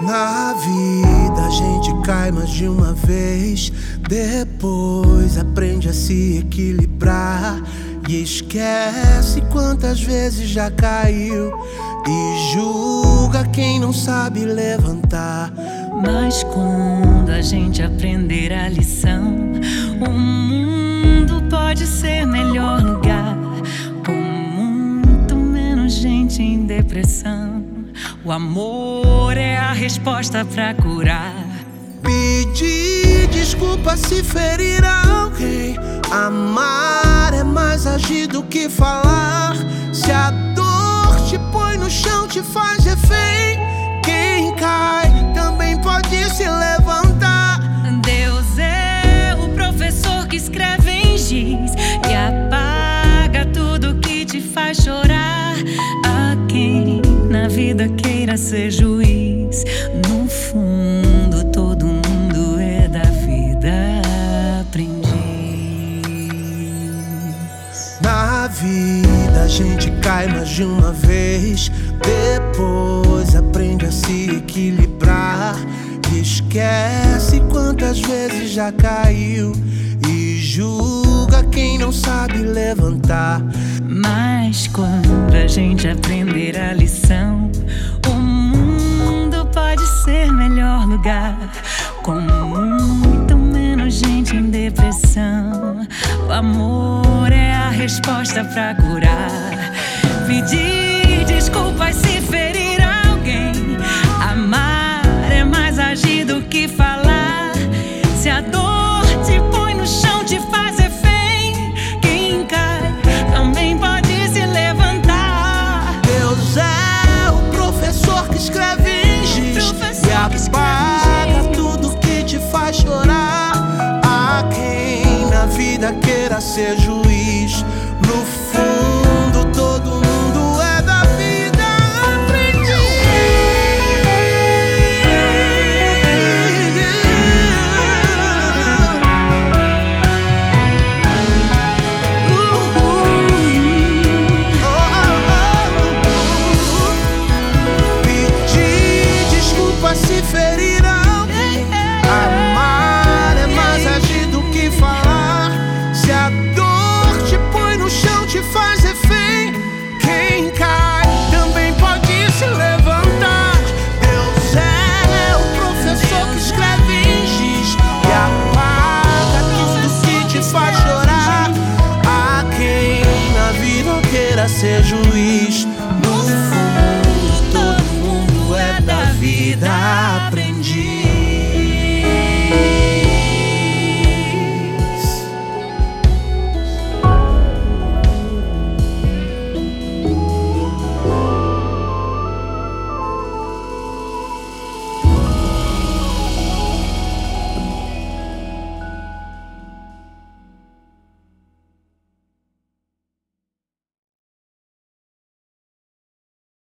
Na vida a gente cai mais de uma vez, depois aprende a se equilibrar e esquece quantas vezes já caiu e julga quem não sabe levantar. Mas quando a gente aprender a lição, o mundo pode ser melhor lugar, com muito menos gente em depressão. O amor é a resposta pra curar. Pedir desculpa se ferir alguém. Amar é mais agir do que falar. Se a dor te põe no chão, te faz refém, quem cai também pode se levantar. Deus é o professor que escreve em giz e apaga tudo que te faz chorar. A quem na vida queira ser juiz, no fundo todo mundo é da vida aprendiz. Na vida a gente cai mais de uma vez, depois aprende a se equilibrar e esquece quantas vezes já caiu e julga quem não sabe levantar. Mas quando a gente aprender a lição, o mundo pode ser melhor lugar, com muito menos gente em depressão. O amor é a resposta pra curar. Pedir desculpas se ferir alguém. Amar é mais agir do que falar. Se a dor te põe no chão, te faz refém, quem cai também pode se levantar. Deus é o professor que escreve em giz e apaga tudo que te faz chorar. A quem na vida queira ser juiz, no fundo todo mundo é da vida aprendiz. Pedir desculpa se ferir alguém. Amar é mais agir do que falar. Se a dor te põe no chão, te faz refém, quem cai também pode se levantar. Deus é o professor que escreve em giz e apaga tudo que te faz chorar. A quem na vida queira ser juiz, no fundo todo mundo é da vida.